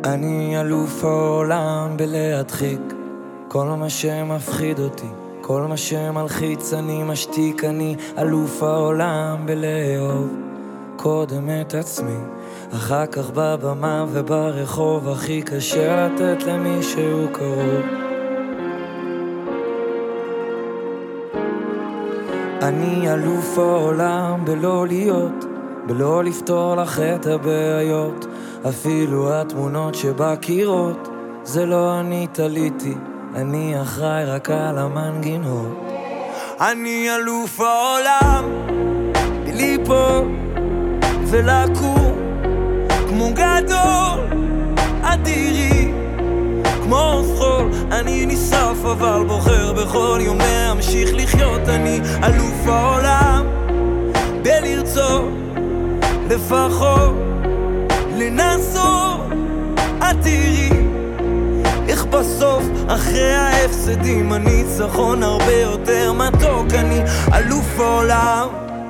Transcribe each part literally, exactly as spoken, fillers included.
אני אלוף העולם בלהדחיק כל מה שמפחיד אותי, כל מה שמלחיץ אני משתיק. אני אלוף העולם בלאהוב קודם את עצמי, אחר כך בבמה וברחוב. הכי קשה לתת למישהו קרוב. אני אלוף העולם בלא להיות, בלא לפתור לך את הבעיות. אפילו התמונות שבקירות זה לא אני תליתי, אני אחראי רק על המנגינות. אני אלוף העולם בליפול ולקום כמו גדול אדירי, כמו זכול. אני נשרף אבל בוחר בכל יום להמשיך לחיות. אני אלוף העולם בלרצות לפחות לנסות. את תראי איך בסוף אחרי ההפסדים הניצחון הרבה יותר מתוק. אני אלוף העולם.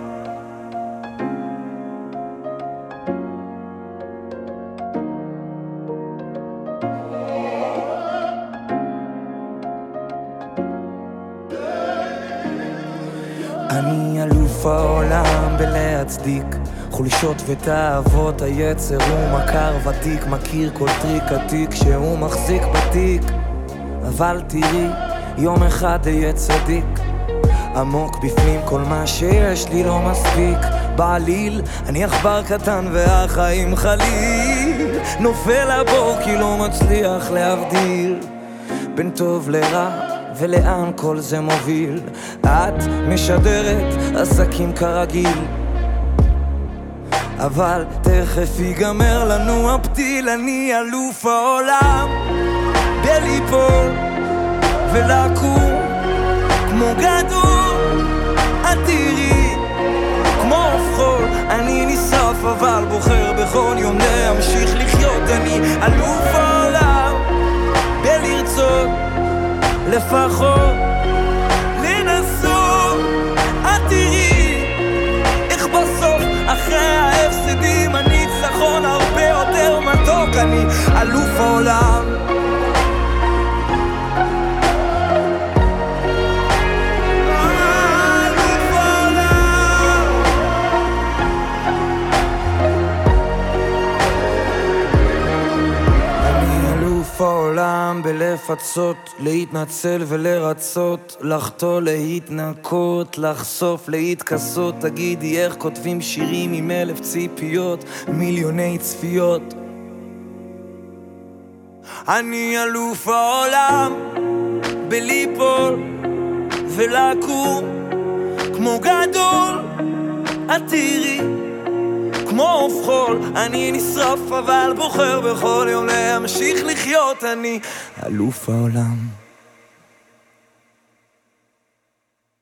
אני אלוף העולם בלהצדיק חולשות ותאוות היצר. הוא מכר ותיק, מכיר כל טריק עתיק שהוא מחזיק בתיק. אבל תראי, יום אחד אהיה צדיק. עמוק בפנים כל מה שיש לי לא מספיק בעליל. אני עכבר קטן והחיים חליל, נופל לבור כי לא מצליח להבדיל בין טוב לרע ולאן כל זה מוביל. את משדרת עסקים כרגיל, אבל תכף ייגמר לנו הפתיל. אני אלוף העולם בליפול ולקום כמו גדול אדירי, כמו חול. אני נשרף אבל בוחר בכל יום להמשיך לחיות. אני אלוף העולם בלרצות לפחות לנסות. את תראי איך בסוף אחרי ההפסדים הניצחון הרבה יותר מתוק. אני אלוף העולם. העולם בלפצות, להתנצל ולרצות, לחטוא להתנקות, לחשוף להתכסות. תגידי איך כותבים שירים עם אלף ציפיות, מיליוני צפיות. אני אלוף העולם בליפול ולקום כמו גדול אדירי, כמו חול. אני נשרף אבל בוחר בכל יום להמשיך לחיות. אני אלוף העולם.